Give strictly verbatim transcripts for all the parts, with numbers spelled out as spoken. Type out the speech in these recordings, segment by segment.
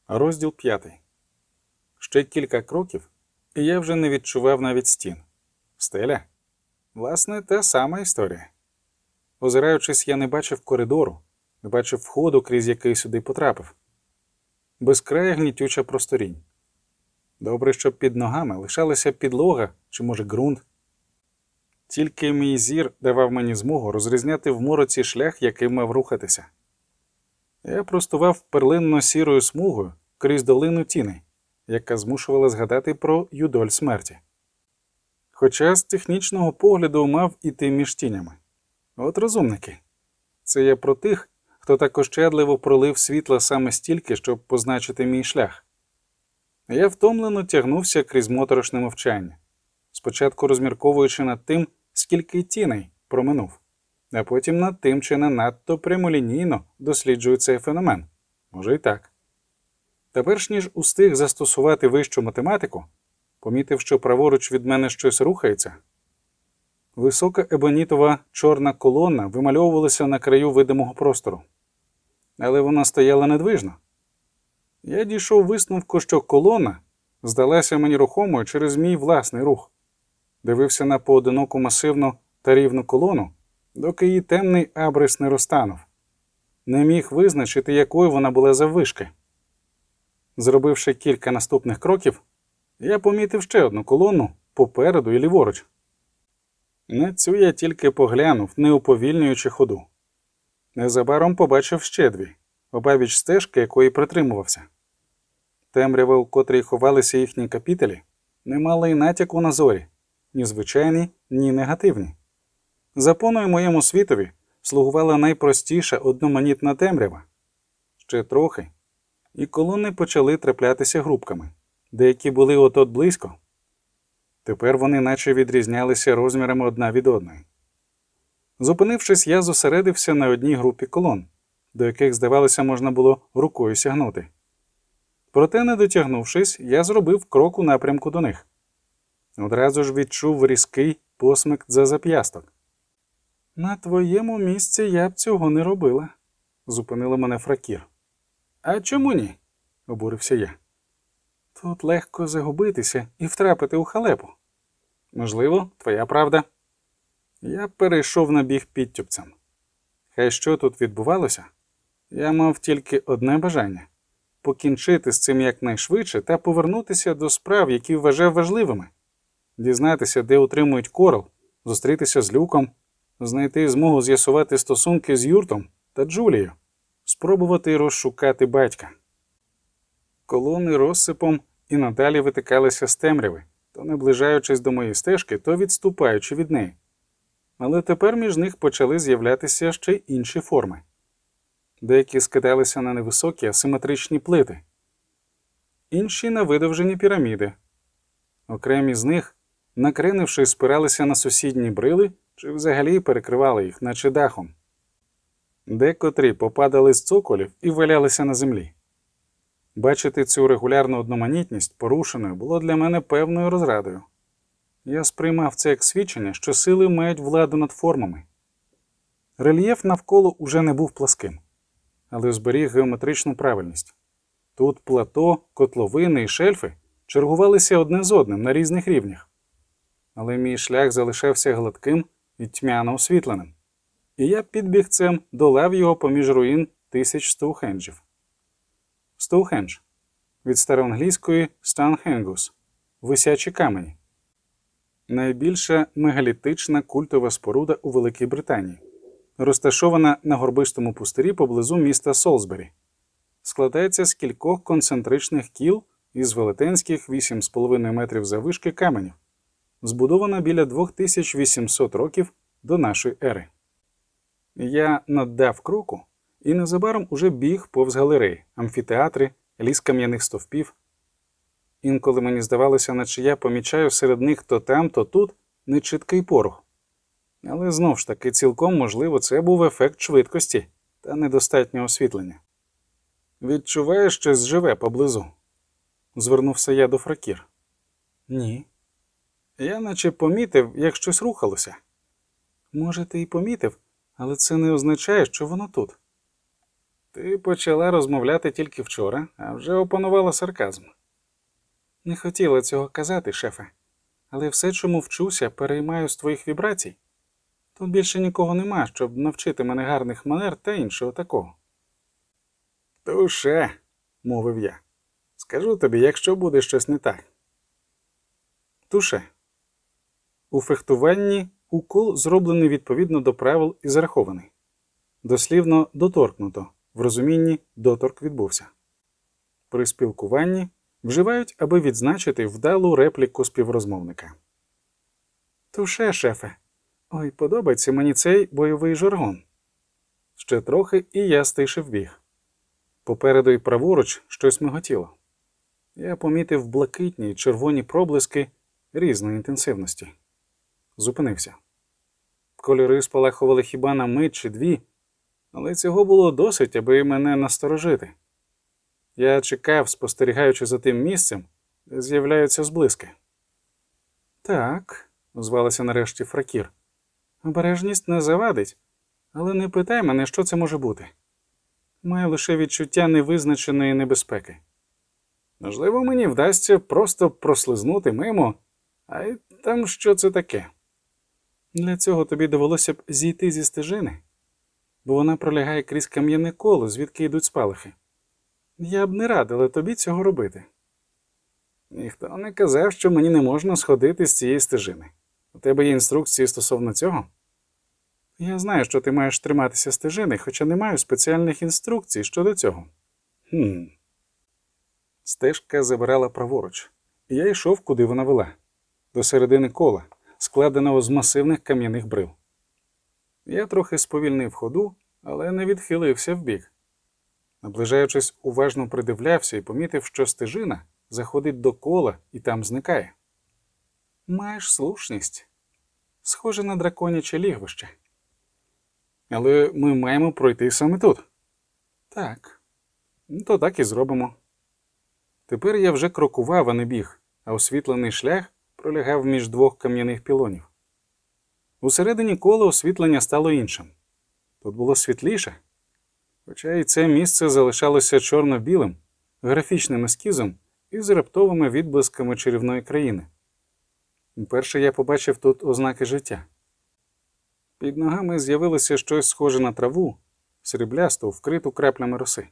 Розділ п'ятий. Ще кілька кроків, і я вже не відчував навіть стін. Стеля? Власне, та сама історія. Озираючись, я не бачив коридору, не бачив входу, крізь який сюди потрапив. Безкрая гнітюча просторінь. Добре, що під ногами лишалася підлога, чи, може, ґрунт. Тільки мій зір давав мені змогу розрізняти в мороці шлях, яким мав рухатися. Я простував перлинно-сірою смугою крізь долину тіней, яка змушувала згадати про юдоль смерті. Хоча з технічного погляду мав іти між тінями. От розумники. Це я про тих, хто так ощадливо пролив світла саме стільки, щоб позначити мій шлях. Я втомлено тягнувся крізь моторошне мовчання, спочатку розмірковуючи над тим, скільки тіней проминув, а потім над тим, чи не надто прямолінійно досліджую цей феномен. Може і так. Та перш ніж устиг застосувати вищу математику, помітив, що праворуч від мене щось рухається. Висока ебонітова чорна колона вимальовувалася на краю видимого простору. Але вона стояла недвижно. Я дійшов висновку, що колона здалася мені рухомою через мій власний рух. Дивився на поодиноку масивну та рівну колону, доки її темний абрис не розтанув. Не міг визначити, якою вона була заввишки. Зробивши кілька наступних кроків, я помітив ще одну колону попереду і ліворуч. На цю я тільки поглянув, не уповільнюючи ходу. Незабаром побачив ще дві, обабіч стежки, якої притримувався. Темрява, у котрій ховалися їхні капітелі, не мала й натяку на зорі, ні звичайні, ні негативні. Запоною моєму світові слугувала найпростіша одноманітна темрява. Ще трохи, і колони почали траплятися групками, деякі були от-от близько. Тепер вони наче відрізнялися розмірами одна від одної. Зупинившись, я зосередився на одній групі колон, до яких, здавалося, можна було рукою сягнути. Проте, не дотягнувшись, я зробив крок у напрямку до них. Одразу ж відчув різкий посмик за зап'ясток. «На твоєму місці я б цього не робила», – зупинила мене Фракір. «А чому ні?» – обурився я. «Тут легко загубитися і втрапити у халепу». «Можливо, твоя правда». Я перейшов на біг підтюпцем. Хай що тут відбувалося, я мав тільки одне бажання – покінчити з цим якнайшвидше та повернутися до справ, які вважав важливими. Дізнатися, де утримують Корал, зустрітися з Люком, знайти змогу з'ясувати стосунки з Юртом та Джулією, спробувати розшукати батька. Колони розсипом і надалі витикалися з темряви, то наближаючись до моєї стежки, то відступаючи від неї. Але тепер між них почали з'являтися ще й інші форми. Деякі скидалися на невисокі асиметричні плити, інші – на видовжені піраміди. Окремі з них, накренившись, спиралися на сусідні брили чи взагалі перекривали їх, наче дахом. Декотрі попадали з цоколів і валялися на землі. Бачити цю регулярну одноманітність порушеною було для мене певною розрадою. Я сприймав це як свідчення, що сили мають владу над формами. Рельєф навколо уже не був пласким, але зберіг геометричну правильність. Тут плато, котловини і шельфи чергувалися одне з одним на різних рівнях. Але мій шлях залишався гладким і тьмяно освітленим. І я підбігцем долав його поміж руїн тисяч Стоухенджів. Стоухендж – від староанглійської «станхенгус» – висячі камені. Найбільша мегалітична культова споруда у Великій Британії, розташована на горбистому пустирі поблизу міста Солсбері. Складається з кількох концентричних кіл із велетенських вісім з половиною метрів заввишки каменів, збудована біля дві тисячі вісімсот років до нашої ери. Я наддав кроку і незабаром уже біг повз галереї, амфітеатри, ліс кам'яних стовпів. Інколи мені здавалося, наче я помічаю серед них то там, то тут нечіткий порух. Але знов ж таки цілком можливо це був ефект швидкості та недостатнього освітлення. «Відчуваєш, щось живе поблизу?» – звернувся я до Фракір. «Ні». «Я наче помітив, як щось рухалося». «Може, ти і помітив, але це не означає, що воно тут». Ти почала розмовляти тільки вчора, а вже опанувала сарказм. Не хотіла цього казати, шефе, але все, чому вчуся, переймаю з твоїх вібрацій. Тут більше нікого нема, щоб навчити мене гарних манер та іншого такого. Туше, мовив я. Скажу тобі, якщо буде щось не так. Туше. У фехтуванні укол зроблений відповідно до правил і зарахований. Дослівно доторкнуто, в розумінні доторк відбувся. При спілкуванні вживають, аби відзначити вдалу репліку співрозмовника. Туше, шефе. Ой, подобається мені цей бойовий жаргон. Ще трохи, і я стишив біг. Попереду й праворуч щось миготіло. Я помітив блакитні й червоні проблиски різної інтенсивності. Зупинився. Кольори спалахували хіба на мить чи дві, але цього було досить, аби мене насторожити. Я чекав, спостерігаючи за тим місцем, де з'являються зблиски. Так, озвалася нарешті Фракір. Обережність не завадить, але не питай мене, що це може бути. Маю лише відчуття невизначеної небезпеки. Можливо, мені вдасться просто прослизнути мимо, а й там що це таке. Для цього тобі довелося б зійти зі стежини, бо вона пролягає крізь кам'яне коло, звідки йдуть спалахи. Я б не радила тобі цього робити. Ніхто не казав, що мені не можна сходити з цієї стежини. У тебе є інструкції стосовно цього? Я знаю, що ти маєш триматися стежини, хоча не маю спеціальних інструкцій щодо цього. Хм. Стежка забирала праворуч, і я йшов, куди вона вела. До середини кола, складеного з масивних кам'яних брил. Я трохи сповільнив ходу, але не відхилився вбік. Наближаючись, уважно придивлявся і помітив, що стежина заходить до кола і там зникає. Маєш слушність. Схоже на драконяче лігвище. Але ми маємо пройти саме тут. Так. То так і зробимо. Тепер я вже крокував, а не біг, а освітлений шлях пролягав між двох кам'яних пілонів. Усередині кола освітлення стало іншим. Тут було світліше, хоча і це місце залишалося чорно-білим, графічним ескізом із раптовими відблисками чарівної країни. Вперше я побачив тут ознаки життя. Під ногами з'явилося щось схоже на траву, сріблясту, вкриту краплями роси.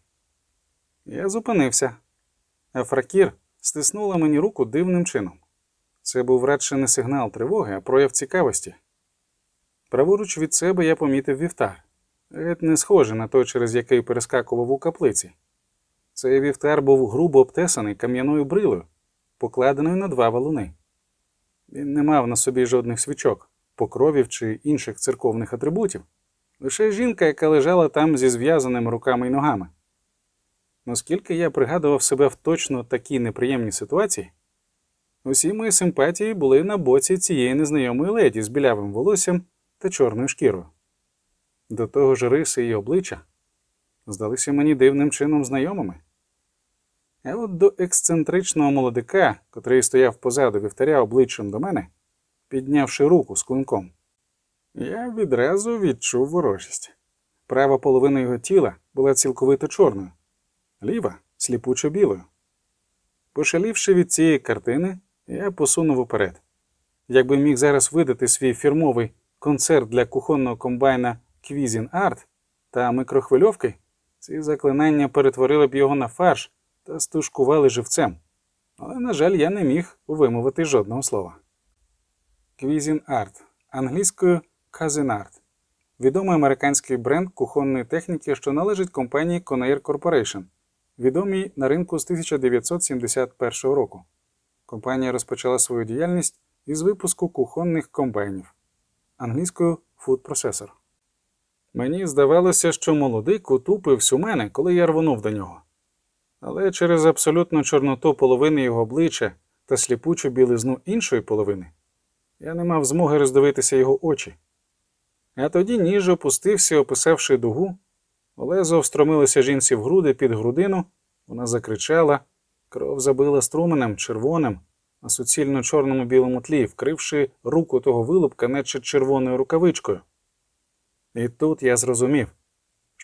Я зупинився, а Фракір стиснула мені руку дивним чином. Це був радше не сигнал тривоги, а прояв цікавості. Праворуч від себе я помітив вівтар. Геть не схожий на той, через який перескакував у каплиці. Цей вівтар був грубо обтесаний кам'яною брилою, покладеною на два валуни. Він не мав на собі жодних свічок, покровів чи інших церковних атрибутів. Лише жінка, яка лежала там зі зв'язаними руками й ногами. Оскільки я пригадував себе в точно такій неприємній ситуації, усі мої симпатії були на боці цієї незнайомої леді з білявим волоссям та чорною шкірою. До того ж риси її обличчя здалися мені дивним чином знайомими. А от до ексцентричного молодика, котрий стояв позаду вівтаря обличчям до мене, піднявши руку з клинком, я відразу відчув ворожість. Права половина його тіла була цілковито чорною, ліва – сліпучо білою. Пошалівши від цієї картини, я посунув уперед. Якби міг зараз видати свій фірмовий концерт для кухонного комбайна Cuisinart та микрохвильовки, ці заклинання перетворили б його на фарш та стушкували живцем. Але, на жаль, я не міг вимовити жодного слова. Cuisinart, англійською Cuisinart, відомий американський бренд кухонної техніки, що належить компанії Conair Corporation, відомій на ринку з тисяча дев'ятсот сімдесят першого року. Компанія розпочала свою діяльність із випуску кухонних комбайнів, англійською Food Processor. Мені здавалося, що молодик утупився у мене, коли я рвонув до нього. Але через абсолютну чорноту половини його обличчя та сліпучу білизну іншої половини я не мав змоги роздивитися його очі. А тоді ніж опустився, описавши дугу, лезо встромилося жінці в груди під грудину, вона закричала, кров забила струменем червоним, на суцільно чорному білому тлі, вкривши руку того вилупка наче червоною рукавичкою. І тут я зрозумів,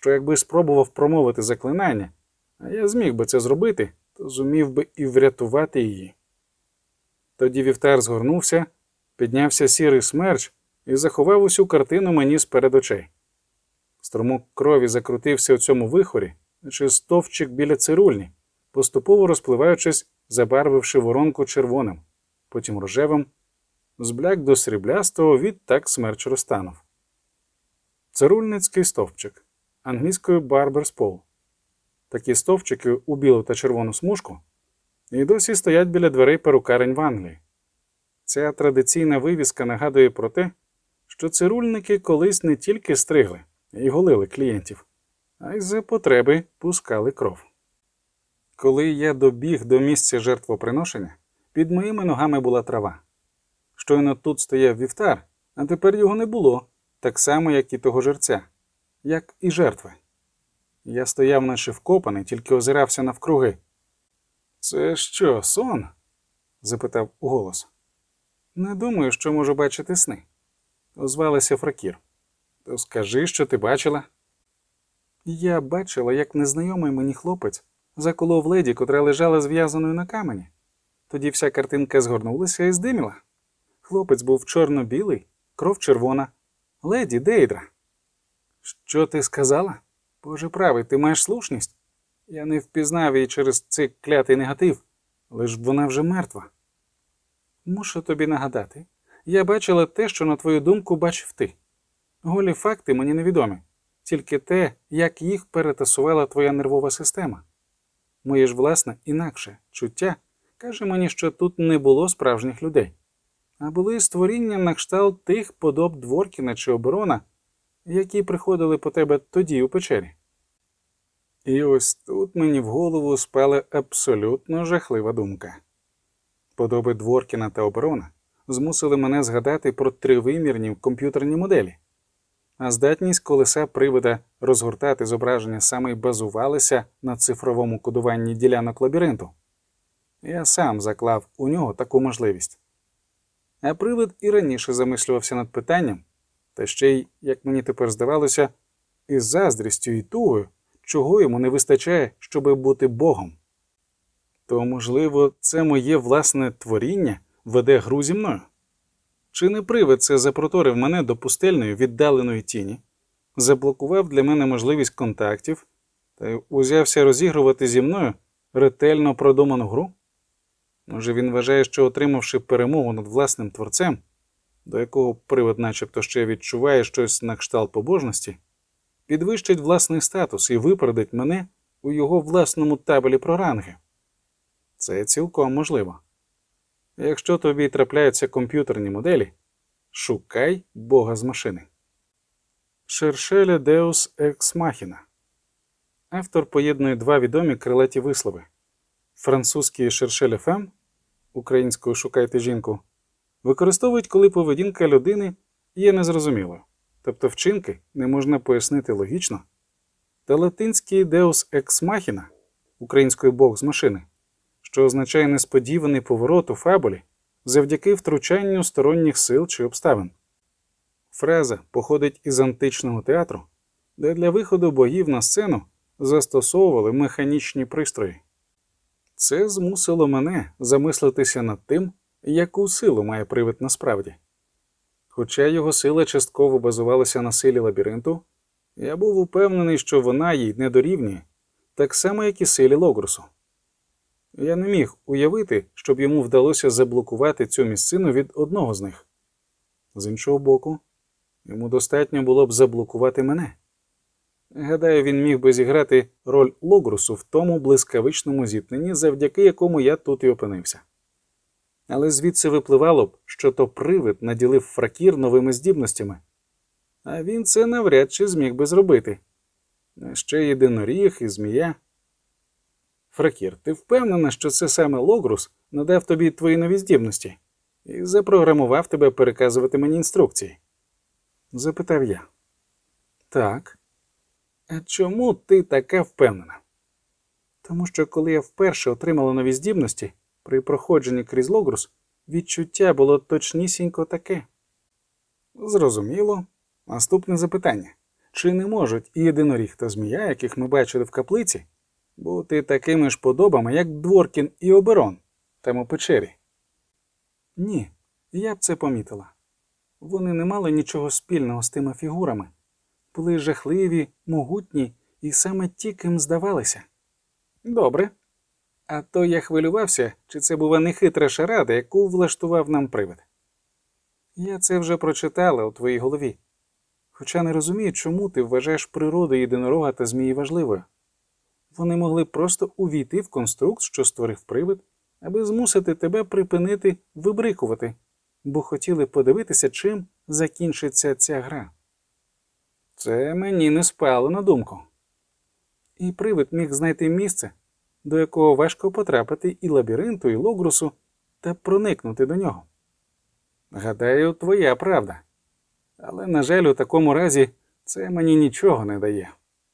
що якби спробував промовити заклинання, а я зміг би це зробити, то зумів би і врятувати її. Тоді вівтар згорнувся, піднявся сірий смерч і заховав усю картину мені з-перед очей. Струмок крові закрутився у цьому вихорі, наче стовпчик біля цирульні, поступово розпливаючись, забарвивши воронку червоним, потім рожевим, збляк до сріблястого, відтак смерч розтанув. Цирульницький стовпчик, англійською barber's pole. Такі стовпчики у білу та червону смужку і досі стоять біля дверей перукарень в Англії. Ця традиційна вивіска нагадує про те, що цирульники колись не тільки стригли і голили клієнтів, а й за потреби пускали кров. Коли я добіг до місця жертвоприношення, під моїми ногами була трава. Щойно тут стояв вівтар, а тепер його не було, так само, як і того жерця, як і жертви. Я стояв наче вкопаний, тільки озирався навкруги. «Це що, сон?» – запитав уголос. «Не думаю, що можу бачити сни», – озвалася Фракір. «То скажи, що ти бачила?» «Я бачила, як незнайомий мені хлопець заколов леді, котра лежала зв'язаною на камені. Тоді вся картинка згорнулася і здиміла. Хлопець був чорно-білий, кров червона. Леді Дейдра». «Що ти сказала? Боже правий, ти маєш слушність. Я не впізнав її через цей клятий негатив, але ж вона вже мертва». «Мушу тобі нагадати. Я бачила те, що, на твою думку, бачив ти. Голі факти мені невідомі. Тільки те, як їх перетасувала твоя нервова система. Моє ж власне інакше чуття каже мені, що тут не було справжніх людей, а були створіння на кшталт тих подоб Дворкіна чи Оберона, які приходили по тебе тоді у печері». І ось тут мені в голову спала абсолютно жахлива думка. Подоби Дворкіна та Оберона змусили мене згадати про тривимірні комп'ютерні моделі, а здатність колеса привида розгортати зображення саме й базувалися на цифровому кодуванні ділянок лабіринту. Я сам заклав у нього таку можливість. А привид і раніше замислювався над питанням, та ще й, як мені тепер здавалося, із заздрістю і тугою, чого йому не вистачає, щоби бути Богом. То, можливо, це моє власне творіння веде гру зі мною? Чи не привид це запроторив мене до пустельної віддаленої тіні, заблокував для мене можливість контактів та узявся розігрувати зі мною ретельно продуману гру? Може, він вважає, що, отримавши перемогу над власним творцем, до якого привид начебто ще відчуває щось на кшталт побожності, підвищить власний статус і випередить мене у його власному табелі про ранги? Це цілком можливо. Якщо тобі трапляються комп'ютерні моделі, шукай Бога з машини. Шершеля Деус екс махіна. Автор поєднує два відомі крилаті вислови. Французький «шершеля фем», українською «шукайте жінку», використовують, коли поведінка людини є незрозумілою, тобто вчинки не можна пояснити логічно, та латинський «деус екс махіна», українською «Бог з машини», що означає несподіваний поворот у фабулі завдяки втручанню сторонніх сил чи обставин. Фраза походить із античного театру, де для виходу богів на сцену застосовували механічні пристрої. Це змусило мене замислитися над тим, яку силу має привид насправді. Хоча його сила частково базувалася на силі лабіринту, я був упевнений, що вона їй не дорівнює, так само, як і силі Логрусу. Я не міг уявити, щоб йому вдалося заблокувати цю місцину від одного з них. З іншого боку, йому достатньо було б заблокувати мене. Гадаю, він міг би зіграти роль Логрусу в тому блискавичному зіткненні, завдяки якому я тут і опинився. Але звідси випливало б, що то привид наділив Фракір новими здібностями. А він це навряд чи зміг би зробити. А ще єдиноріг і змія. Фракір, ти впевнена, що це саме Логрус надав тобі твої нові здібності і запрограмував тебе переказувати мені інструкції? Запитав я. Так. А чому ти така впевнена? Тому що коли я вперше отримала нові здібності, при проходженні крізь Логрус, відчуття було точнісінько таке. Зрозуміло. Наступне запитання. Чи не можуть і єдиноріг та змія, яких ми бачили в каплиці, бути такими ж подобами, як Дворкін і Оберон, там у печері? Ні, я б це помітила. Вони не мали нічого спільного з тими фігурами. Були жахливі, могутні і саме ті, ким здавалися. Добре. А то я хвилювався, чи це була нехитра шарада, яку влаштував нам привид. Я це вже прочитала у твоїй голові. Хоча не розумію, чому ти вважаєш природу єдинорога та змії важливою. Вони могли просто увійти в конструкт, що створив привид, аби змусити тебе припинити вибрикувати, бо хотіли подивитися, чим закінчиться ця гра. Це мені не спало на думку. І привид міг знайти місце, до якого важко потрапити і лабіринту, і Логрусу, та проникнути до нього. Гадаю, твоя правда. Але, на жаль, у такому разі це мені нічого не дає.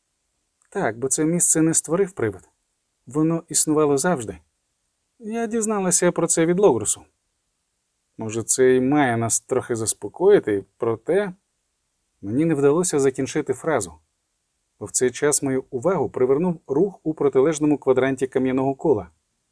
Так, бо це місце не створив привид. Воно існувало завжди. Я дізналася про це від Логрусу. Може, це і має нас трохи заспокоїти, проте мені не вдалося закінчити фразу. Бо в цей час мою увагу привернув рух у протилежному квадранті кам'яного кола.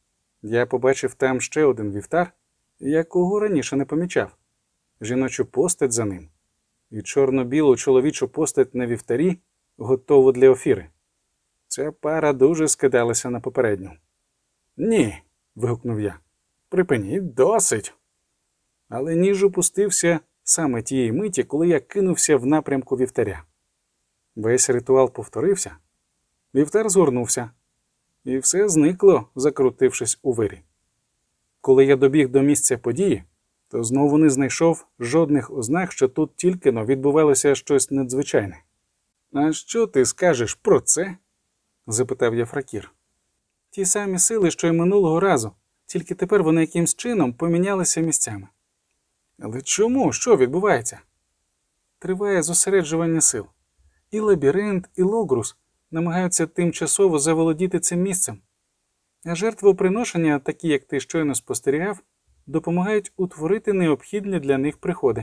Я побачив там ще один вівтар, якого раніше не помічав. Жіночу постать за ним. І чорно-білу чоловічу постать на вівтарі, готову для офіри. Ця пара дуже скидалася на попередню. «Ні!» – вигукнув я. «Припиніть, досить!» Але ніж опустився саме тієї миті, коли я кинувся в напрямку вівтаря. Весь ритуал повторився. Вівтар згорнувся. І все зникло, закрутившись у вирі. Коли я добіг до місця події, то знову не знайшов жодних ознак, що тут тільки-но відбувалося щось надзвичайне. «А що ти скажеш про це?» – запитав я Фракір. «Ті самі сили, що й минулого разу, тільки тепер вони якимсь чином помінялися місцями». «Але чому? Що відбувається?» «Триває зосереджування сил. І лабіринт, і Логрус намагаються тимчасово заволодіти цим місцем. А жертвоприношення, такі як ти щойно спостерігав, допомагають утворити необхідні для них приходи.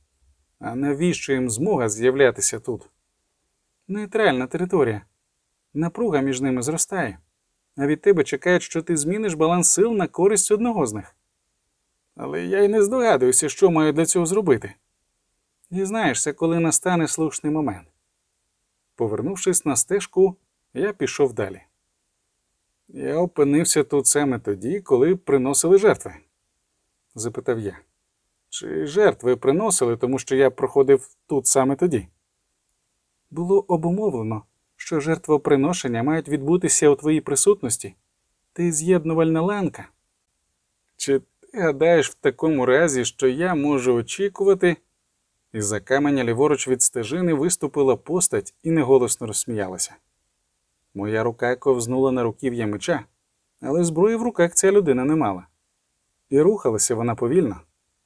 А навіщо їм змога з'являтися тут? Нейтральна територія. Напруга між ними зростає. А від тебе чекають, що ти зміниш баланс сил на користь одного з них. Але я й не здогадуюся, що маю для цього зробити. Дізнаєшся, коли настане слушний момент». Повернувшись на стежку, я пішов далі. «Я опинився тут саме тоді, коли приносили жертви?» – запитав я. «Чи жертви приносили, тому що я проходив тут саме тоді?» «Було обумовлено, що жертвоприношення мають відбутися у твоїй присутності. Ти з'єднувальна ланка». «Чи ти гадаєш в такому разі, що я можу очікувати?» Із-за каменя ліворуч від стежини виступила постать і неголосно розсміялася. Моя рука ковзнула на руків'я меча, але зброї в руках ця людина не мала. І рухалася вона повільно.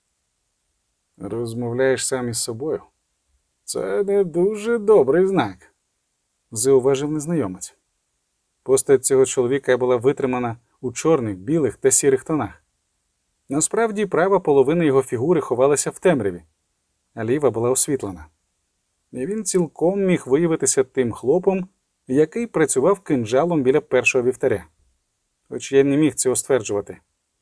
«Розмовляєш сам із собою? Це не дуже добрий знак», – зауважив незнайомець. Постать цього чоловіка була витримана у чорних, білих та сірих тонах. Насправді, права половина його фігури ховалася в темряві, а ліва була освітлена. І він цілком міг виявитися тим хлопом, який працював кинджалом біля першого вівтаря. Хоч я не міг цього стверджувати.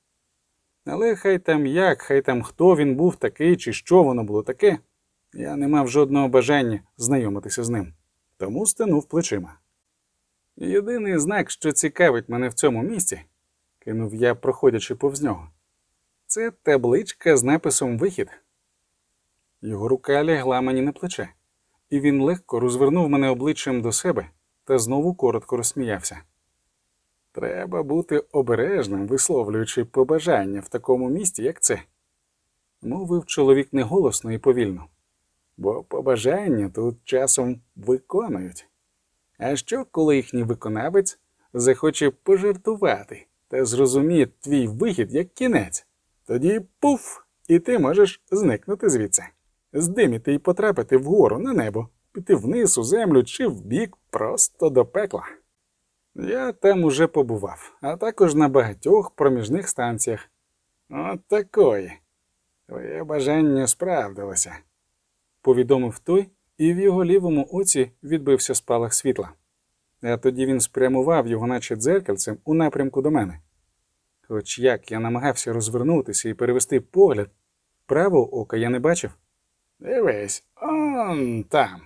Але хай там як, хай там хто він був такий, чи що воно було таке, я не мав жодного бажання знайомитися з ним. Тому стенув плечима. «Єдиний знак, що цікавить мене в цьому місці», – кинув я, проходячи повз нього, – «це табличка з написом «Вихід». Його рука лягла мені на плече, і він легко розвернув мене обличчям до себе та знову коротко розсміявся. «Треба бути обережним, висловлюючи побажання в такому місці, як це», – мовив чоловік неголосно і повільно. «Бо побажання тут часом виконують. А що, коли їхній виконавець захоче пожартувати та зрозуміє твій вихід як кінець? Тоді пуф, і ти можеш зникнути звідси. Здиміти і потрапити вгору на небо, піти вниз у землю чи вбік просто до пекла». Я там уже побував, а також на багатьох проміжних станціях. От такої. Твоє бажання справдилося, повідомив той і в його лівому оці відбився спалах світла. А тоді він спрямував його, наче дзеркальцем, у напрямку до мене. Хоч як я намагався розвернутися і перевести погляд, правого ока я не бачив. «Дивись, он там!»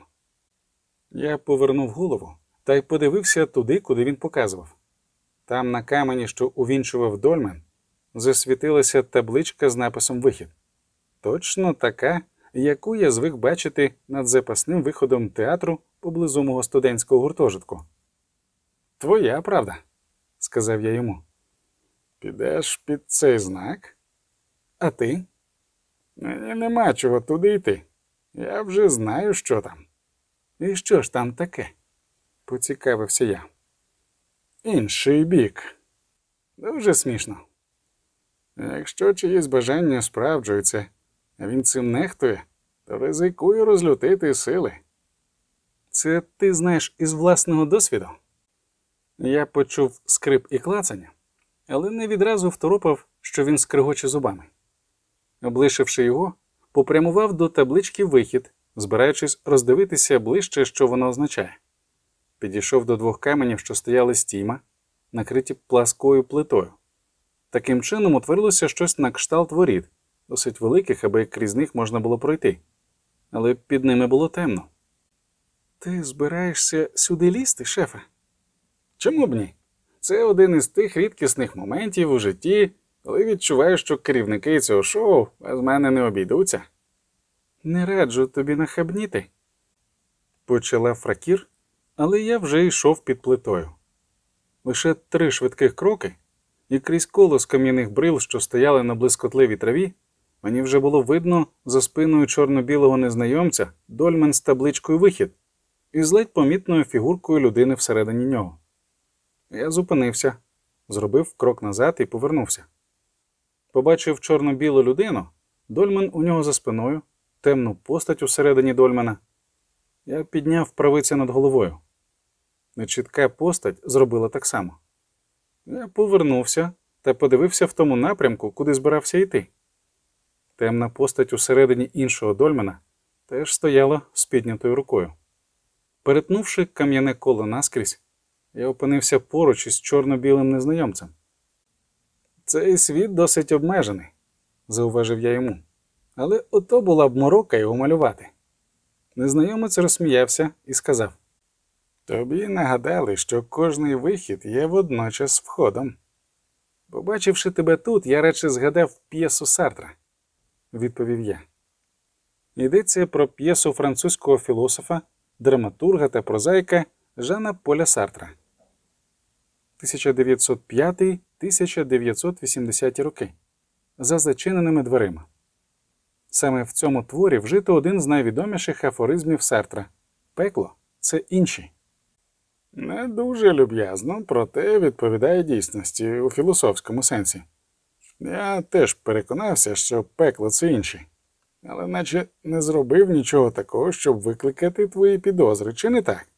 Я повернув голову та й подивився туди, куди він показував. Там на камені, що увінчував дольмен, засвітилася табличка з написом «Вихід». Точно така, яку я звик бачити над запасним виходом театру поблизу мого студентського гуртожитку. «Твоя правда», – сказав я йому. «Підеш під цей знак? А ти?» «Мені нема чого туди йти. Я вже знаю, що там». «І що ж там таке?» – поцікавився я. «Інший бік». Дуже смішно. Якщо чиїсь бажання справджується, а він цим нехтує, то ризикує розлютити сили. Це ти знаєш із власного досвіду? Я почув скрип і клацання, але не відразу второпав, що він скригоче зубами. Облишивши його, попрямував до таблички «Вихід», збираючись роздивитися ближче, що воно означає. Підійшов до двох каменів, що стояли стійма, накриті пласкою плитою. Таким чином утворилося щось на кшталт воріт, досить великих, аби крізь них можна було пройти. Але під ними було темно. «Ти збираєшся сюди лізти, шефе?» «Чому б ні? Це один із тих рідкісних моментів у житті, коли відчуваю, що керівники цього шоу без мене не обійдуться». «Не раджу тобі нахабніти», – почала Фракір, але я вже йшов під плитою. Лише три швидких кроки, і крізь коло з кам'яних брил, що стояли на блискотливій траві, мені вже було видно за спиною чорно-білого незнайомця дольмен з табличкою «Вихід» і з ледь помітною фігуркою людини всередині нього. Я зупинився, зробив крок назад і повернувся. Побачив чорно-білу людину, дольмен у нього за спиною, темну постать усередині дольмена. Я підняв правиця над головою. Нечітка постать зробила так само. Я повернувся та подивився в тому напрямку, куди збирався йти. Темна постать усередині іншого дольмена теж стояла з піднятою рукою. Перетнувши кам'яне коло наскрізь, я опинився поруч із чорно-білим незнайомцем. «Цей світ досить обмежений», – зауважив я йому. «Але ото була б морока його малювати». Незнайомець розсміявся і сказав: «Тобі нагадали, що кожний вихід є водночас входом». «Побачивши тебе тут, я радше згадав п'єсу Сартра», – відповів я. Йдеться про п'єсу французького філософа, драматурга та прозаїка Жана Поля Сартра. тисяча дев'ятсот п'ятий - тисяча дев'ятсот вісімдесяті роки. За зачиненими дверима. Саме в цьому творі вжито один з найвідоміших афоризмів Сартра – «Пекло – це інші». Не дуже люб'язно, проте відповідає дійсності у філософському сенсі. Я теж переконався, що пекло – це інші. Але наче не зробив нічого такого, щоб викликати твої підозри, чи не так?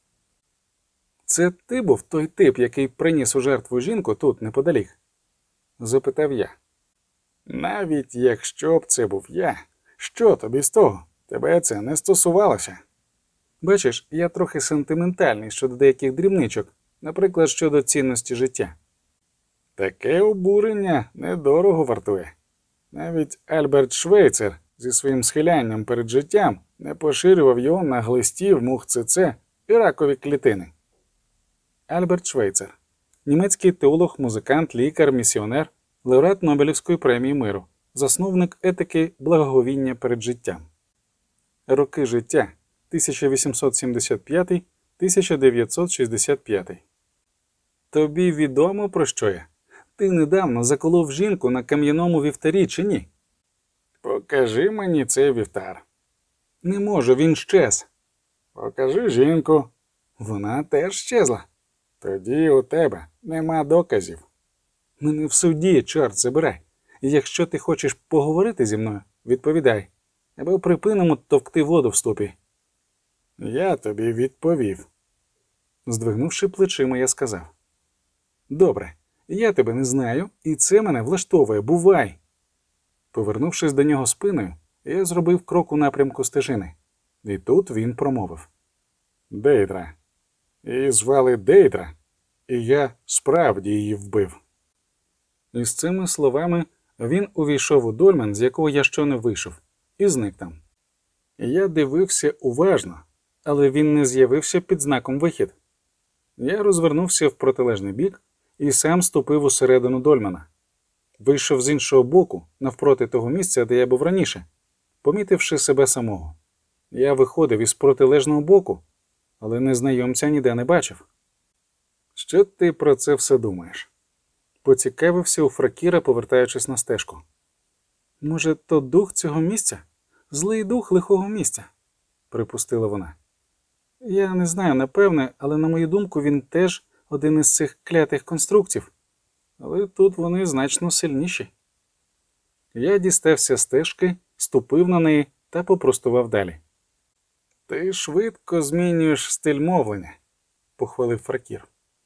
«Це ти був той тип, який приніс у жертву жінку тут, неподалік?» – запитав я. «Навіть якщо б це був я, що тобі з того? Тебе це не стосувалося». «Бачиш, я трохи сентиментальний щодо деяких дрібничок, наприклад, щодо цінності життя». «Таке обурення недорого вартує. Навіть Альберт Швейцер зі своїм схилянням перед життям не поширював його на глистів, мух цице і ракові клітини». Альберт Швейцер – німецький теолог, музикант, лікар, місіонер, лауреат Нобелівської премії миру, засновник етики благоговіння перед життям. Роки життя тисяча вісімсот сімдесят п'ятий - тисяча дев'ятсот шістдесят п'ятий. Тобі відомо, про що я? Ти недавно заколов жінку на кам'яному вівтарі, чи ні? Покажи мені цей вівтар. Не можу, він щез. Покажи жінку. Вона теж щезла. Тоді у тебе нема доказів. Мене в суді, чорт забирай. Якщо ти хочеш поговорити зі мною, відповідай. Або припинимо товкти воду в ступі. Я тобі відповів. Здвигнувши плечима, я сказав: «Добре, я тебе не знаю, і це мене влаштовує, бувай!» Повернувшись до нього спиною, я зробив крок у напрямку стежини. І тут він промовив. Дейдра. Її звали Дейдра, і я справді її вбив. І з цими словами він увійшов у дольмен, з якого я щойно вийшов, і зник там. Я дивився уважно, але він не з'явився під знаком «Вихід». Я розвернувся в протилежний бік і сам ступив усередину дольмена. Вийшов з іншого боку, навпроти того місця, де я був раніше, помітивши себе самого. Я виходив із протилежного боку, але незнайомця ніде не бачив. Що ти про це все думаєш? Поцікавився у Фракіра, повертаючись на стежку. Може, то дух цього місця? Злий дух лихого місця? Припустила вона. Я не знаю, напевне, але на мою думку він теж один із цих клятих конструктів. Але тут вони значно сильніші. Я дістався стежки, ступив на неї та попростував далі. Ти швидко змінюєш стиль мовлення, похвалив Фракір.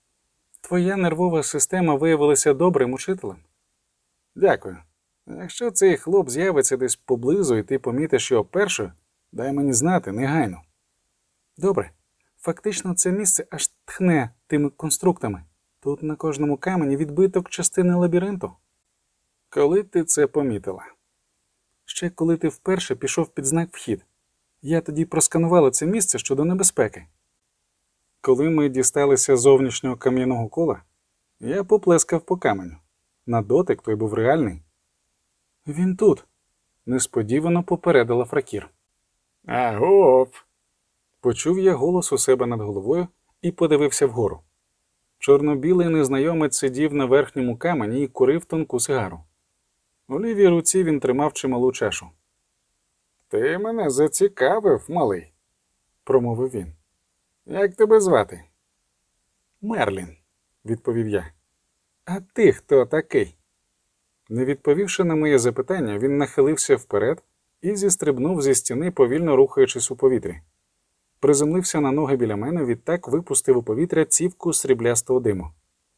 Твоя нервова система виявилася добрим учителем. Дякую. Якщо цей хлоп з'явиться десь поблизу і ти помітиш його першою, дай мені знати негайно. Добре. Фактично це місце аж тхне тими конструктами. Тут на кожному камені відбиток частини лабіринту. Коли ти це помітила? Ще коли ти вперше пішов під знак «Вхід». Я тоді просканувала це місце щодо небезпеки. Коли ми дісталися зовнішнього кам'яного кола, я поплескав по каменю. На дотик той був реальний. Він тут, несподівано попередила Фракір. Агоп! Почув я голос у себе над головою і подивився вгору. Чорно-білий незнайомець сидів на верхньому камені і курив тонку сигару. У лівій руці він тримав чималу чашу. «Ти мене зацікавив, малий», – промовив він. «Як тебе звати?» «Мерлін», – відповів я. «А ти хто такий?» Не відповівши на моє запитання, він нахилився вперед і зістрибнув зі стіни, повільно рухаючись у повітрі. Приземлився на ноги біля мене, відтак випустив у повітря цівку сріблястого диму.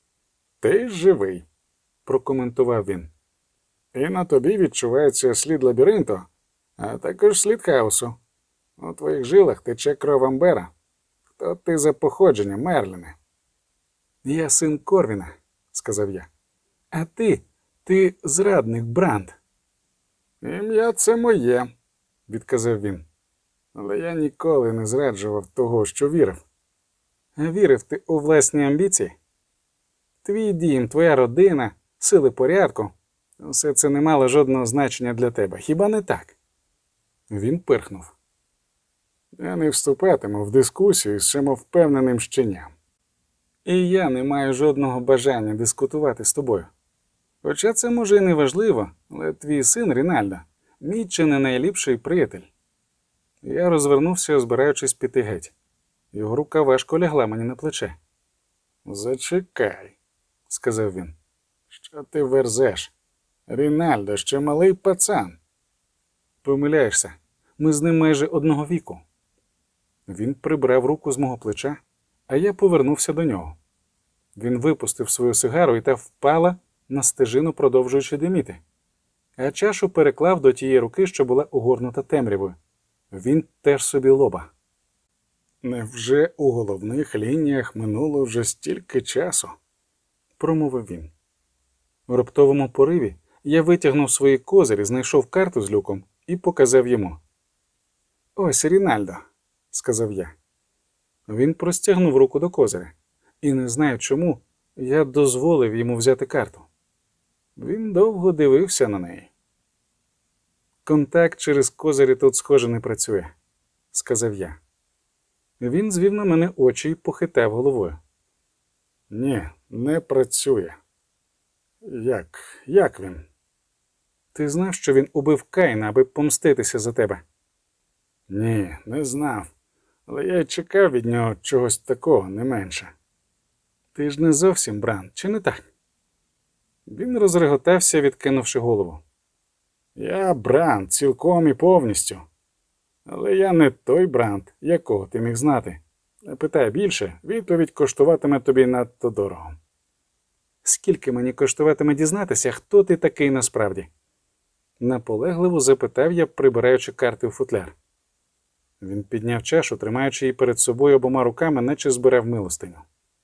«Ти живий», – прокоментував він. «І на тобі відчувається слід лабіринту, а також слід хаосу. У твоїх жилах тече кров Амбера. Хто ти за походження, Мерліне?» «Я син Корвіна», – сказав я. «А ти, ти зрадник, Бранд». «Ім'я це моє», – відказав він. «Але я ніколи не зраджував того, що вірив». «Вірив ти у власні амбіції? Твій дім, твоя родина, сили порядку – все це не мало жодного значення для тебе. Хіба не так?» Він пирхнув. «Я не вступатиму в дискусію з самовпевненим щеням. І я не маю жодного бажання дискутувати з тобою. Хоча це може і не важливо, але твій син Рінальдо – мій чи не найліпший приятель». Я розвернувся, збираючись піти геть. Його рука важко лягла мені на плече. «Зачекай», – сказав він. «Що ти верзеш? Рінальдо ще малий пацан». «Помиляєшся. Ми з ним майже одного віку». Він прибрав руку з мого плеча, а я повернувся до нього. Він випустив свою сигару і та впала на стежину, продовжуючи диміти. А чашу переклав до тієї руки, що була огорнута темрявою. Він теж собі лоба. «Невже у головних лініях минуло вже стільки часу?» – промовив він. У раптовому пориві я витягнув свої козирі, знайшов карту з люком і показав йому. «Ось Рінальдо», – сказав я. Він простягнув руку до козиря, і не знаю чому, я дозволив йому взяти карту. Він довго дивився на неї. «Контакт через козирі тут, схоже, не працює», – сказав я. Він звів на мене очі і похитав головою. «Ні, не працює». «Як? Як він?» «Ти знав, що він убив Каїна, аби помститися за тебе?» «Ні, не знав. Але я й чекав від нього чогось такого, не менше». «Ти ж не зовсім Бранд, чи не так?» Він розреготався, відкинувши голову. «Я Бранд цілком і повністю. Але я не той Бранд, якого ти міг знати. Не питай більше, відповідь коштуватиме тобі надто дорого». «Скільки мені коштуватиме дізнатися, хто ти такий насправді?» Наполегливо запитав я, прибираючи карти у футляр. Він підняв чашу, тримаючи її перед собою обома руками, наче збирав милостиню.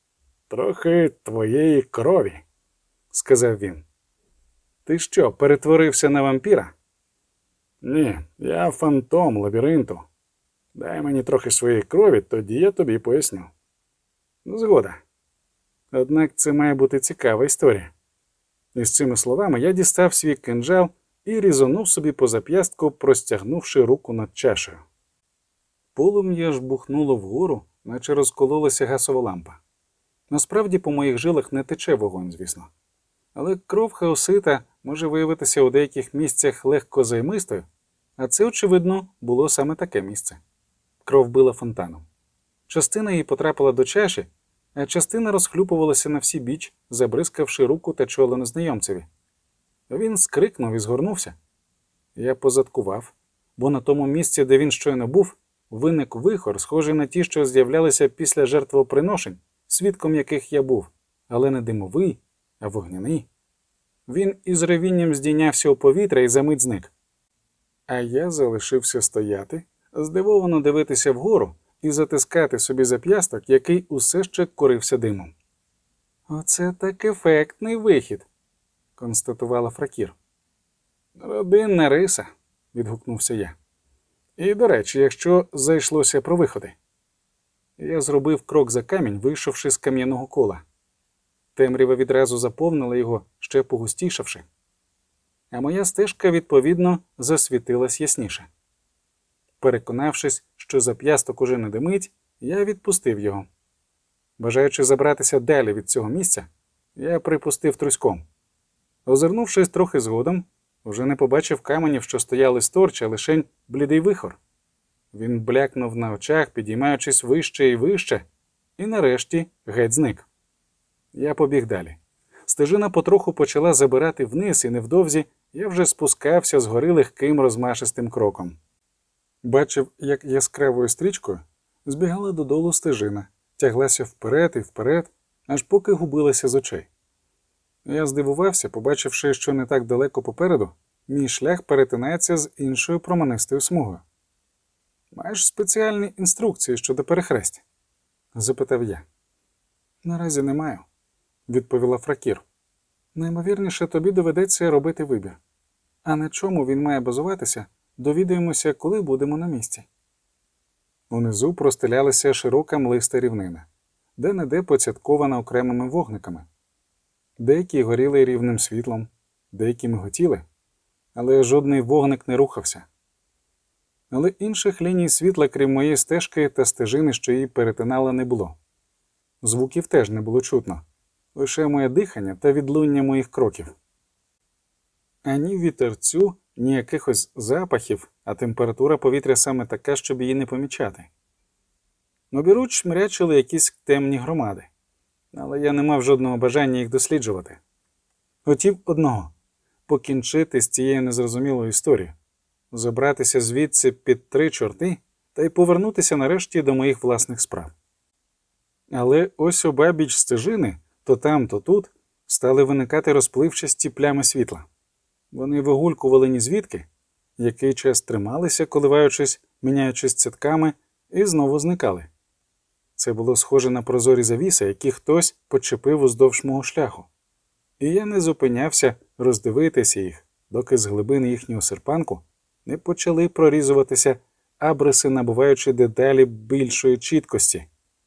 «Трохи твоєї крові», – сказав він. «Ти що, перетворився на вампіра?» «Ні, я фантом лабіринту. Дай мені трохи своєї крові, тоді я тобі поясню». «Згода. Однак це має бути цікава історія». І з цими словами я дістав свій кинджал і різонув собі по зап'ястку, простягнувши руку над чашею. Полум'я ж бухнуло вгору, наче розкололася гасова лампа. Насправді по моїх жилах не тече вогонь, звісно. Але кров хаосита може виявитися у деяких місцях легко займистою, а це, очевидно, було саме таке місце. Кров била фонтаном. Частина її потрапила до чаші, а частина розхлюпувалася на всі біч, забризкавши руку та чоло незнайомцеві. Він скрикнув і згорнувся. Я позадкував, бо на тому місці, де він щойно був, виник вихор, схожий на ті, що з'являлися після жертвоприношень, свідком яких я був, але не димовий, а вогняний. Він із ревінням здійнявся у повітря і замить зник. А я залишився стояти, здивовано дивитися вгору і затискати собі зап'ясток, який усе ще корився димом. «Оце так ефектний вихід», – констатувала Фракір. «Родинна риса», – відгукнувся я. «І, до речі, якщо зайшлося про виходи». Я зробив крок за камінь, вийшовши з кам'яного кола. Темрява відразу заповнила його, ще погустішавши. А моя стежка, відповідно, засвітилась ясніше. Переконавшись, що зап'ясток уже не димить, я відпустив його. Бажаючи забратися далі від цього місця, я припустив труськом. Озирнувшись трохи згодом, вже не побачив каменів, що стояли сторч, а лишень блідий вихор. Він блякнув на очах, підіймаючись вище і вище, і нарешті геть зник. Я побіг далі. Стежина потроху почала забирати вниз, і невдовзі я вже спускався з гори легким розмашистим кроком. Бачив, як яскравою стрічкою збігала додолу стежина, тяглася вперед і вперед, аж поки губилася з очей. Я здивувався, побачивши, що не так далеко попереду, мій шлях перетинається з іншою променистою смугою. «Маєш спеціальні інструкції щодо перехрестя?» – запитав я. «Наразі не маю», – відповіла Фракір. «Наймовірніше, тобі доведеться робити вибір. А на чому він має базуватися, довідаємося, коли будемо на місці». Унизу простелялася широка млиста рівнина, де-не-де поцяткована окремими вогниками. Деякі горіли рівним світлом, деякі миготіли, але жодний вогник не рухався. Але інших ліній світла, крім моєї стежки та стежини, що її перетинала, не було. Звуків теж не було чутно, лише моє дихання та відлуння моїх кроків. Ані вітерцю, ні якихось запахів, а температура повітря саме така, щоб її не помічати. Обіруч мрячили якісь темні громади, але я не мав жодного бажання їх досліджувати. Хотів одного – покінчити з цією незрозумілою історією, забратися звідси під три чорти та й повернутися нарешті до моїх власних справ. Але ось обабіч стежини, то там, то тут, стали виникати розпливчасті плями світла. Вони вигулькували нізвідки, який час трималися, коливаючись, міняючись цятками, і знову зникали. Це було схоже на прозорі завіси, які хтось почепив уздовж мого шляху. І я не зупинявся роздивитися їх, доки з глибин їхнього серпанку не почали прорізуватися абриси, набуваючи дедалі більшої чіткості.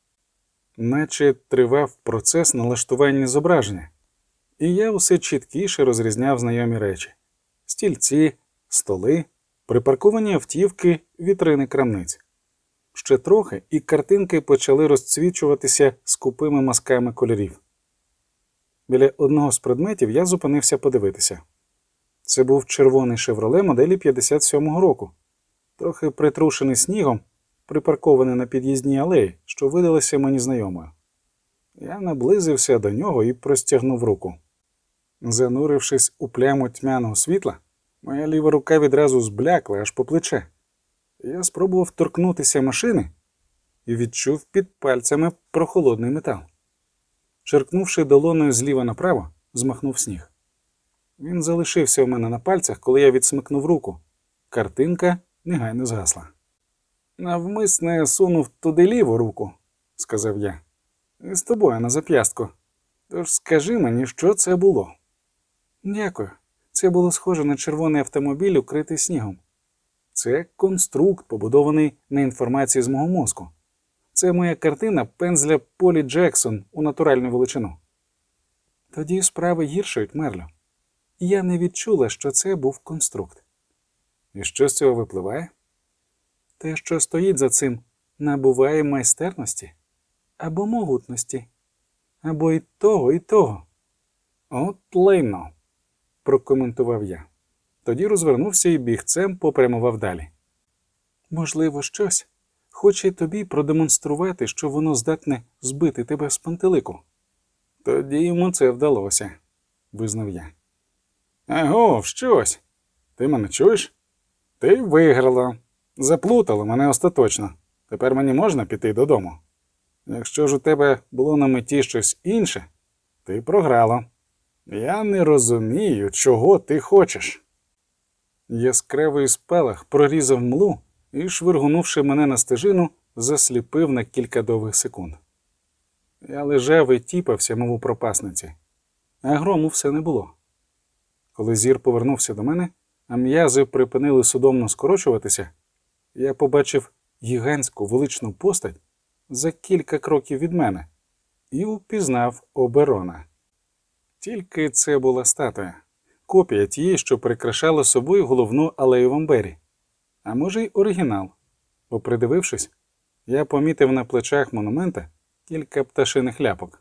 Наче тривав процес налаштування зображення, і я усе чіткіше розрізняв знайомі речі. Стільці, столи, припарковані автівки, вітрини крамниць. Ще трохи, і картинки почали розцвічуватися скупими мазками кольорів. Біля одного з предметів я зупинився подивитися. Це був червоний «Шевроле» моделі п'ятдесят сьомого року, трохи притрушений снігом, припаркований на під'їзній алеї, що видалася мені знайомою. Я наблизився до нього і простягнув руку. Занурившись у пляму тьмяного світла, моя ліва рука відразу зблякла аж по плече. Я спробував торкнутися машини і відчув під пальцями прохолодний метал. Черкнувши долоною зліва направо, змахнув сніг. Він залишився у мене на пальцях, коли я відсмикнув руку. Картинка негайно згасла. Навмисне сунув туди ліву руку, сказав я. З тобою на зап'ястку. Тож скажи мені, що це було? Дякую. Це було схоже на червоний автомобіль, укритий снігом. Це конструкт, побудований на інформації з мого мозку. Це моя картина пензля Полі Джексон у натуральну величину. Тоді справи гіршають, Мерлю. Я не відчула, що це був конструкт. І що з цього випливає? Те, що стоїть за цим, набуває майстерності або могутності, або і того, і того. От лайно, прокоментував я. Тоді розвернувся і бігцем попрямував далі. Можливо, щось хоче тобі продемонструвати, що воно здатне збити тебе з пантелику. Тоді йому це вдалося, визнав я. Аго, щось. Ти мене чуєш? Ти виграла. Заплутала мене остаточно. Тепер мені можна піти додому. Якщо ж у тебе було на меті щось інше, ти програла. Я не розумію, чого ти хочеш. Яскравий спалах прорізав млу і, швиргнувши мене на стежину, засліпив на кілька довгих секунд. Я лежав і тіпався, мов у пропасниці. А грому все не було. Коли зір повернувся до мене, а м'язи припинили судомно скорочуватися, я побачив гігантську величну постать за кілька кроків від мене і упізнав Оберона. Тільки це була статуя, копія тієї, що прикрашала собою головну алею в Амбері. А може й оригінал, бо, придивившись, я помітив на плечах монумента кілька пташиних ляпок.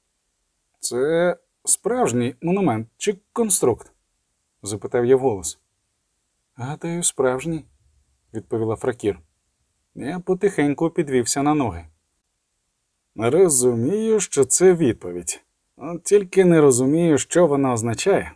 «Це справжній монумент чи конструкт?» – запитав я вголос. «Гадаю, справжній», – відповіла Фракір. Я потихеньку підвівся на ноги. «Розумію, що це відповідь. От тільки не розумію, що вона означає».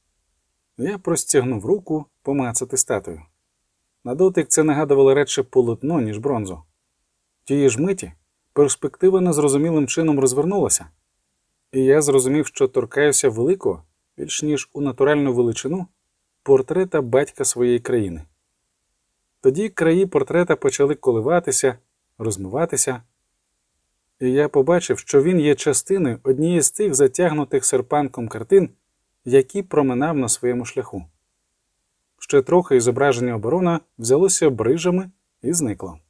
Я простягнув руку помацати статую. На дотик це нагадувало радше полотно, ніж бронзу. Тієї ж миті перспектива незрозумілим чином розвернулася, і я зрозумів, що торкаюся великого, більш ніж у натуральну величину, портрета батька своєї країни. Тоді краї портрета почали коливатися, розмиватися, і я побачив, що він є частиною однієї з тих затягнутих серпанком картин, які проминав на своєму шляху. Ще трохи і зображення Оберона взялося брижами і зникло.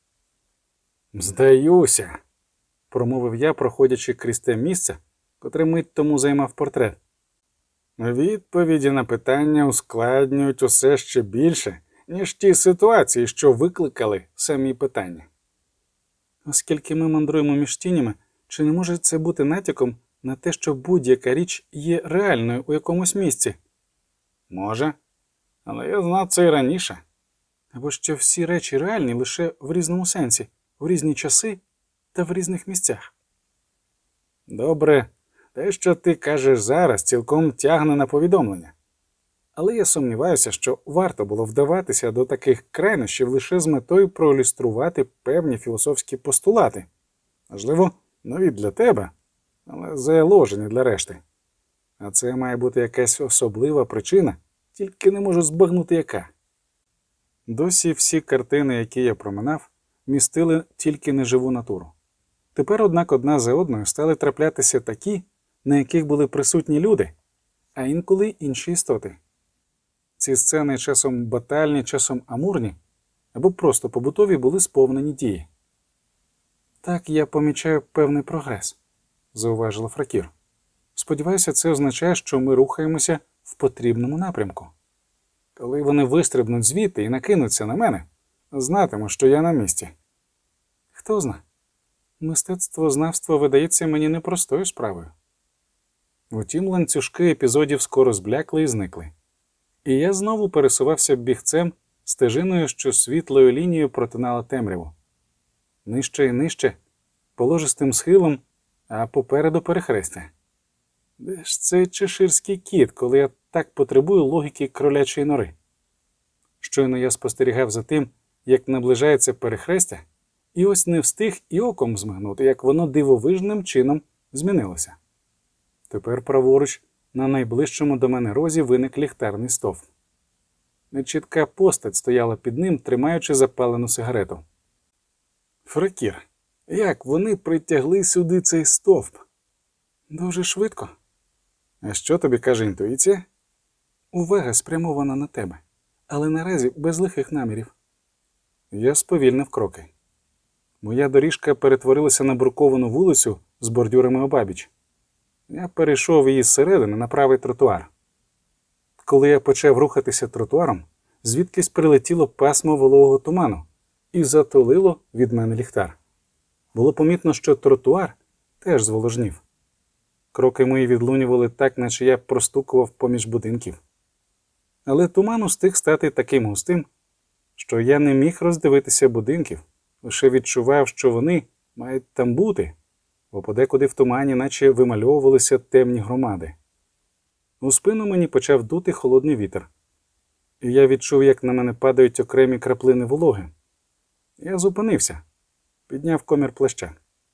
«Здаюся», – промовив я, проходячи крізь те місце, котре мить тому займав портрет. «Відповіді на питання ускладнюють усе ще більше, ніж ті ситуації, що викликали самі питання». Оскільки ми мандруємо між тінями, чи не може це бути натяком на те, що будь-яка річ є реальною у якомусь місці? Може, але я знав це і раніше. Або що всі речі реальні лише в різному сенсі, в різні часи та в різних місцях. Добре, те, що ти кажеш зараз, цілком тягне на повідомлення. Але я сумніваюся, що варто було вдаватися до таких крайнощів лише з метою проілюструвати певні філософські постулати. Можливо, нові для тебе, але заложені для решти. А це має бути якась особлива причина, тільки не можу збагнути яка. Досі всі картини, які я проминав, містили тільки неживу натуру. Тепер, однак, одна за одною стали траплятися такі, на яких були присутні люди, а інколи інші істоти. Ці сцени часом батальні, часом амурні, або просто побутові були сповнені дії. «Так, я помічаю певний прогрес», – зауважила Фракір. «Сподіваюся, це означає, що ми рухаємося в потрібному напрямку. Коли вони вистрибнуть звідти і накинуться на мене, знатиму, що я на місці». «Хто зна? Мистецтвознавство видається мені непростою справою». Втім, ланцюжки епізодів скоро зблякли і зникли. І я знову пересувався бігцем стежиною, що світлою лінією протинала темряву. Нижче і нижче, положистим схилом, а попереду перехрестя. Де ж цей чеширський кіт, коли я так потребую логіки кролячої нори? Щойно я спостерігав за тим, як наближається перехрестя, і ось не встиг і оком змигнути, як воно дивовижним чином змінилося. Тепер праворуч на найближчому до мене розі виник ліхтарний стовп. Нечітка постать стояла під ним, тримаючи запалену сигарету. Фрекір, як вони притягли сюди цей стовп? Дуже швидко. А що тобі каже інтуїція? Увага спрямована на тебе, але наразі без лихих намірів. Я сповільнив кроки. Моя доріжка перетворилася на бруковану вулицю з бордюрами обабіч. Я перейшов її зсередини на правий тротуар. Коли я почав рухатися тротуаром, звідкись прилетіло пасмо вологого туману і затулило від мене ліхтар. Було помітно, що тротуар теж зволожнів. Кроки мої відлунювали так, наче я простукував поміж будинків. Але туман устиг стати таким густим, що я не міг роздивитися будинків, лише відчував, що вони мають там бути, бо подекуди в тумані наче вимальовувалися темні громади. У спину мені почав дути холодний вітер, і я відчув, як на мене падають окремі краплини вологи. Я зупинився, підняв комір плаща.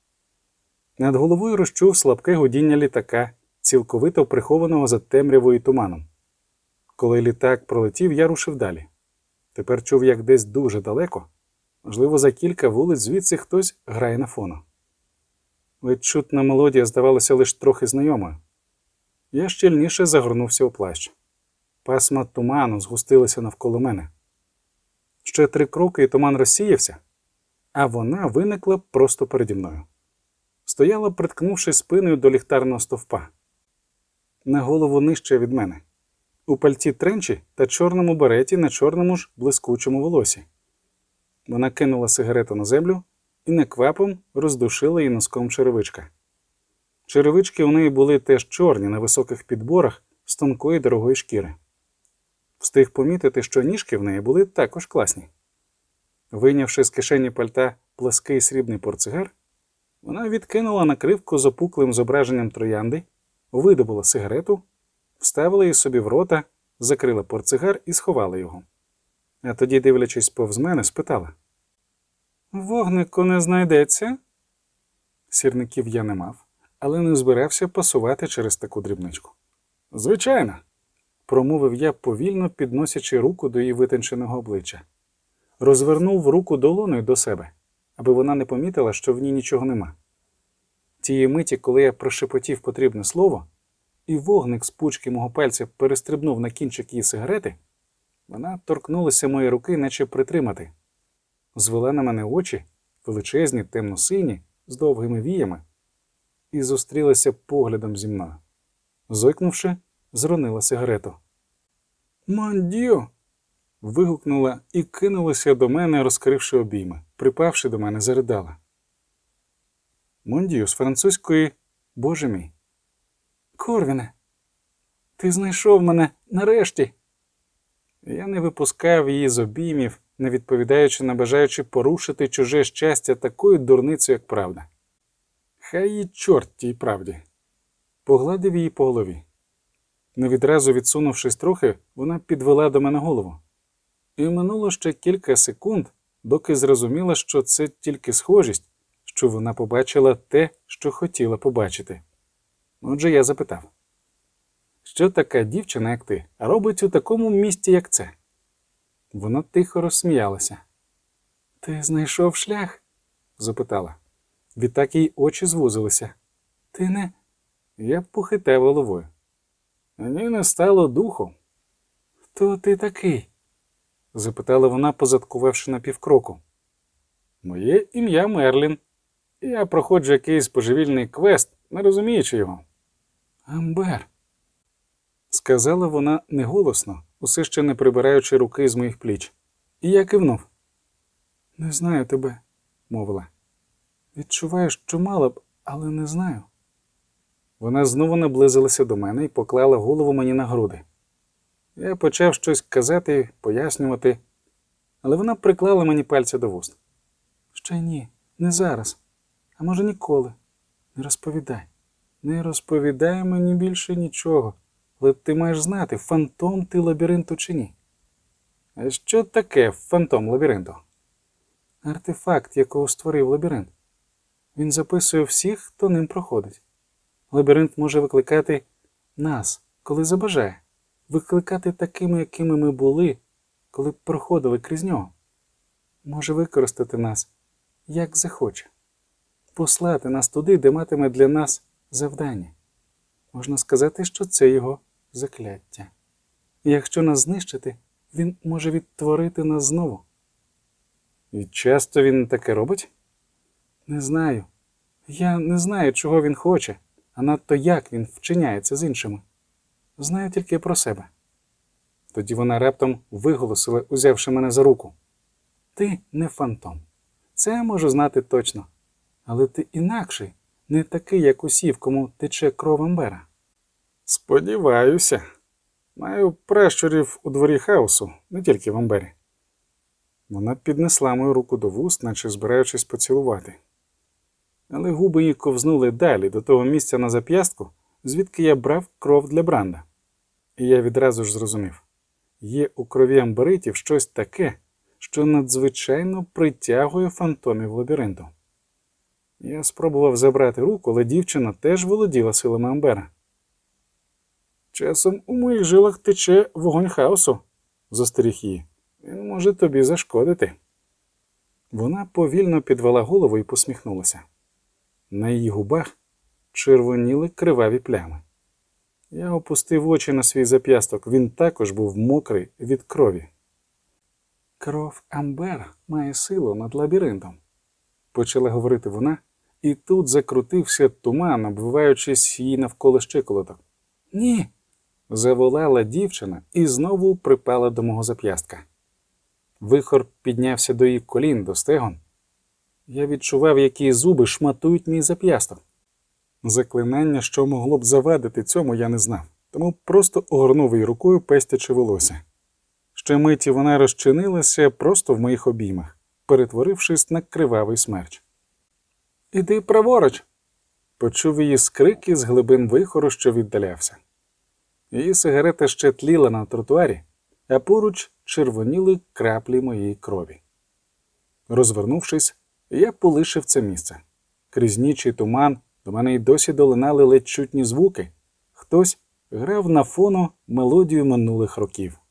Над головою розчув слабке гудіння літака, цілковито прихованого за темрявою і туманом. Коли літак пролетів, я рушив далі. Тепер чув, як десь дуже далеко, можливо, за кілька вулиць звідси хтось грає на фоно. Ледь чутна мелодія здавалася лише трохи знайомою. Я щільніше загорнувся у плащ. Пасма туману згустилися навколо мене. Ще три кроки, і туман розсіявся, а вона виникла просто переді мною. Стояла, приткнувши спиною до ліхтарного стовпа. На голову нижче від мене. У пальті тренчі та чорному береті на чорному ж блискучому волосі. Вона кинула сигарету на землю і неквапом роздушила її носком черевичка. Черевички у неї були теж чорні на високих підборах з тонкої дорогої шкіри. Встиг помітити, що ніжки в неї були також класні. Вийнявши з кишені пальта плаский срібний портсигар, вона відкинула накривку з опуклим зображенням троянди, видобула сигарету, вставила її собі в рота, закрила портсигар і сховала його. А тоді, дивлячись повз мене, спитала: «Вогнику не знайдеться?» Сірників я не мав, але не збирався пасувати через таку дрібничку. «Звичайно», – промовив я, повільно підносячи руку до її витонченого обличчя. Розвернув руку долоною до себе, аби вона не помітила, що в ній нічого нема. Тієї миті, коли я прошепотів потрібне слово, і вогник з пучки мого пальця перестрибнув на кінчик її сигарети, вона торкнулася моєї руки, наче притримати. Звела на мене очі, величезні, темно-сині, з довгими віями, і зустрілася поглядом зі мною. Зойкнувши, зронила сигарету. «Мон д'ю!» – вигукнула і кинулася до мене, розкривши обійми. Припавши до мене, заридала. «Мон д'ю» з французької «Боже мій». «Корвіне, ти знайшов мене нарешті!» Я не випускав її з обіймів, не відповідаючи на бажаючи порушити чуже щастя такою дурницею, як правда. Хай їй чорт тій правді. Погладив її по голові. Не відразу відсунувшись трохи, вона підвела до мене голову. І минуло ще кілька секунд, доки зрозуміла, що це тільки схожість, що вона побачила те, що хотіла побачити. Отже, я запитав: «Що така дівчина, як ти, робить у такому місті, як це?» Вона тихо розсміялася. «Ти знайшов шлях?» – запитала. Відтак її очі звузилися. «Ти не…» Я похитав головою. Мені не стало духу. «Хто ти такий?» – запитала вона, позадкувавши на півкроку. «Моє ім'я Мерлін. Я проходжу якийсь божевільний квест, не розуміючи його». «Амбер», – сказала вона неголосно, усе ще не прибираючи руки з моїх пліч. І я кивнув. «Не знаю тебе», – мовила. «Відчуваю, що мала б, але не знаю». Вона знову наблизилася до мене і поклала голову мені на груди. Я почав щось казати, пояснювати, але вона приклала мені пальця до вуст. «Ще ні, не зараз, а може ніколи. Не розповідай, не розповідай мені більше нічого, але ти маєш знати, фантом ти лабіринту чи ні». «А що таке фантом лабіринту?» «Артефакт, якого створив лабіринт. Він записує всіх, хто ним проходить. Лабіринт може викликати нас, коли забажає, викликати такими, якими ми були, коли проходили крізь нього. Може використати нас, як захоче. Послати нас туди, де матиме для нас завдання. Можна сказати, що це його закляття. І якщо нас знищити, він може відтворити нас знову. І часто він таке робить? Не знаю. Я не знаю, чого він хоче, а надто як він вчиняється з іншими. Знаю тільки про себе. Тоді вона раптом виголосила, узявши мене за руку. Ти не фантом. Це я можу знати точно. Але ти інакший, не такий, як усі, в кому тече кров Амбера. Сподіваюся. Маю пращурів у дворі хаосу, не тільки в Амбері. Вона піднесла мою руку до вуст, наче збираючись поцілувати. Але губи її ковзнули далі, до того місця на зап'ястку, звідки я брав кров для Бранда. І я відразу ж зрозумів. Є у крові амберитів щось таке, що надзвичайно притягує фантомів лабіринту. Я спробував забрати руку, але дівчина теж володіла силами Амбера. «Часом у моїх жилах тече вогонь хаосу», – застеріг її. «Він може тобі зашкодити». Вона повільно підвела голову і посміхнулася. На її губах червоніли криваві плями. Я опустив очі на свій зап'ясток, він також був мокрий від крові. «Кров Амбера має силу над лабіринтом», – почала говорити вона, і тут закрутився туман, обвиваючись їй навколо щиколоток. «Ні!» – заволала дівчина і знову припала до мого зап'ястка. Вихор піднявся до її колін, до стегон. Я відчував, які зуби шматують мій зап'ясток. Заклинання, що могло б завадити цьому, я не знав, тому просто огорнув її рукою, пестячи волосся. Ще миті вона розчинилася просто в моїх обіймах, перетворившись на кривавий смерч. «Іди праворуч!» – почув її скрики з глибин вихору, що віддалявся. Її сигарета ще тліла на тротуарі, а поруч червоніли краплі моєї крові. Розвернувшись, я полишив це місце. Крізь ніч і туман до мене й досі долинали ледь чутні звуки. Хтось грав на фону мелодію минулих років.